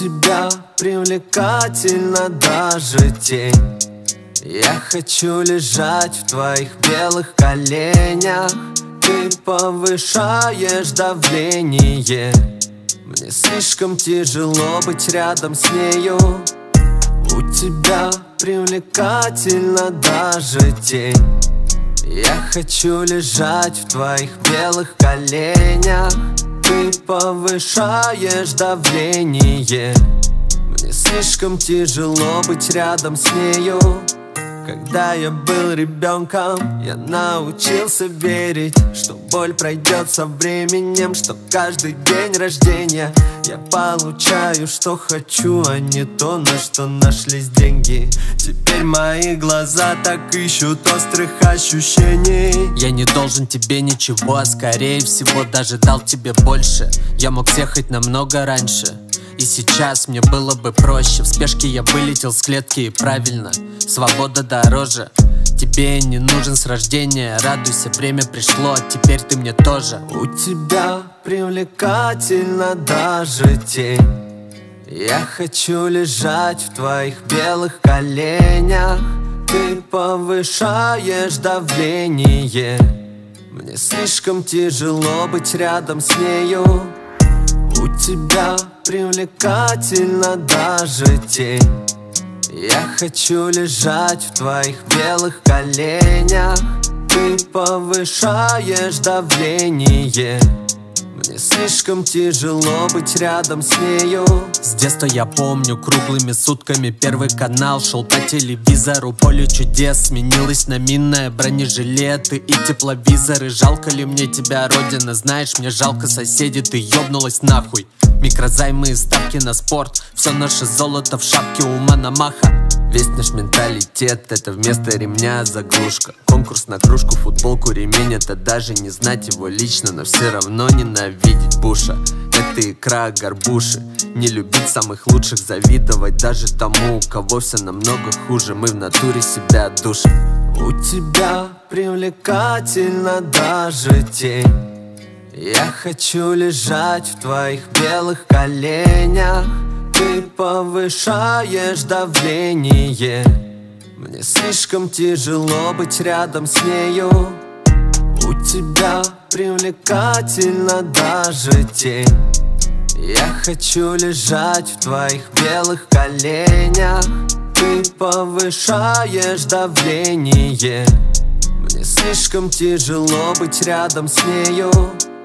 тебя привлекательна даже тень. Я хочу лежать в твоих белых коленях. Ты повышаешь давление. Мне слишком тяжело быть рядом с нею. У тебя привлекательна даже тень. Я хочу лежать в твоих белых коленях. Ты повышаешь давление. Мне слишком тяжело быть рядом с нею. Когда я был ребенком, я научился верить, что боль пройдет со временем, что каждый день рождения я получаю, что хочу, а не то, на что нашлись деньги. Теперь мои глаза так ищут острых ощущений. Я не должен тебе ничего, а скорее всего даже дал тебе больше. Я мог съехать намного раньше, и сейчас мне было бы проще. В спешке я вылетел с клетки, и правильно, свобода дороже. Тебе не нужен с рождения, радуйся, время пришло, теперь ты мне тоже. У тебя привлекательна даже тень. Я хочу лежать в твоих белых коленях. Ты повышаешь давление. Мне слишком тяжело быть рядом с нею. У тебя привлекательна даже тень. Я хочу лежать в твоих белых коленях. Ты повышаешь давление. Мне слишком тяжело быть рядом с нею. С детства я помню, круглыми сутками Первый канал шел по телевизору. Поле чудес сменилось на минное, бронежилеты и тепловизоры. Жалко ли мне тебя, родина? Знаешь, мне жалко соседей, ты ёбнулась нахуй. Микрозаймы и ставки на спорт, все наше золото в шапке у Мономаха. Весь наш менталитет — это вместо ремня заглушка. Конкурс на кружку, футболку, ремень — это даже не знать его лично, но все равно ненавидеть Буша. Это икра горбуши. Не любить самых лучших, завидовать даже тому, у кого все намного хуже. Мы в натуре себя душим. У тебя привлекательна даже тень. Я хочу лежать в твоих белых коленях. Ты повышаешь давление. Мне слишком тяжело быть рядом с нею. У тебя привлекательна даже тень. Я хочу лежать в твоих белых коленях. Ты повышаешь давление. Мне слишком тяжело быть рядом с нею.